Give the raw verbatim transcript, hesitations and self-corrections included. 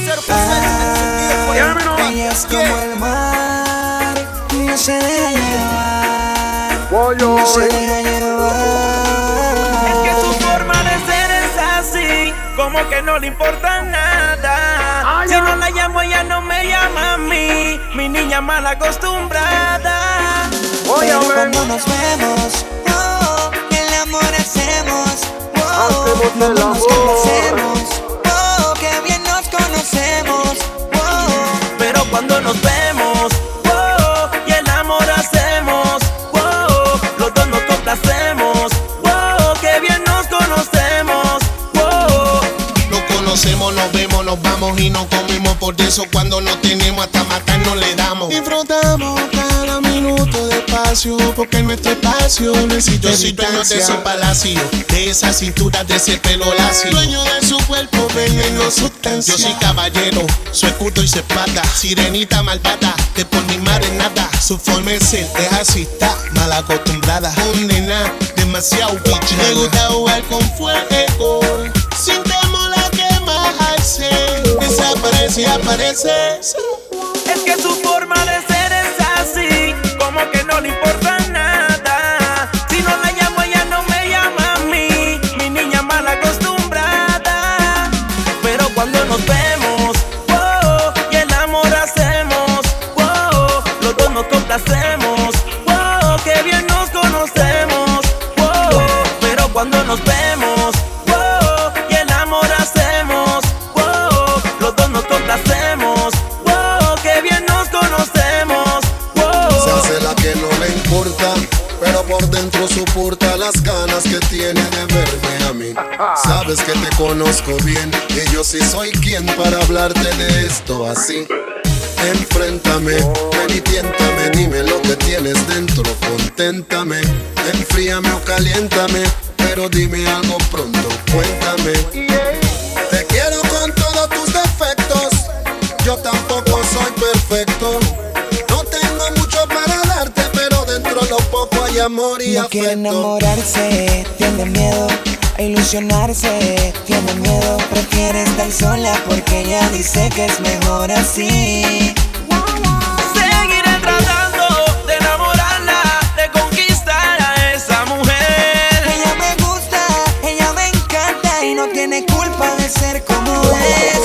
Ella es como el mar, no se deja llevar, no se deja llevar. Es que su forma de ser es así, como que no le importa nada. Si no la llamo, ella no me llama a mí, mi niña mal acostumbrada. Pero cuando nos vemos, oh, el amor hacemos, oh, cuando nos conocemos, oh, que bien nos conocemos, oh. Pero cuando nos vemos, oh, y el amor hacemos, oh, los dos nos complacemos, oh, que bien nos conocemos, oh. Nos conocemos, nos vemos, nos vamos y nos comemos. Por eso cuando nos tenemos hasta matarnos le damos. Disfrutamos cada minuto de espacio, porque en nuestro espacio necesito yo soy dueño de su palacio, de esa cintura, de ese pelo lacio. Dueño de su cuerpo, veneno, sustancia. Yo soy caballero, su escudo y su espada. Sirenita malvada, que por mi madre nada. Su forma de ser es así, está mal acostumbrada. Condena, demasiado bicha. Me gusta jugar con fuego, sin temor a quemarse. Desaparece y aparece. Es que su forma de ser es así, como que no le importa nada. Si no la llamo, ella no me llama a mí, mi niña mal acostumbrada. Pero cuando nos vemos, oh, y el amor hacemos, oh, los dos nos complacemos, oh, que bien nos conocemos, oh. Pero cuando nos vemos, oh, y el amor hacemos, oh, los dos nos complacemos, oh, que bien nos conocemos, oh. Se hace la que no le importa, pero por dentro soporta las ganas que tiene de verme a mí. Sabes que te conozco bien y yo sí soy quien para hablarte de esto así. Enfréntame, ven y tiéntame, dime lo que tienes dentro, conténtame. Enfríame o caliéntame, pero dime algo pronto, cuéntame. Te quiero con todos tus defectos, yo tampoco soy perfecto. No tengo mucho para darte, pero dentro lo poco hay amor y No afecto. quiere enamorarse, tiene miedo a ilusionarse, tiene miedo. Prefiere estar sola porque ella dice que es mejor así. Seguiré tratando de enamorarla, de conquistar a esa mujer. Ella me gusta, ella me encanta y no tiene culpa de ser como es.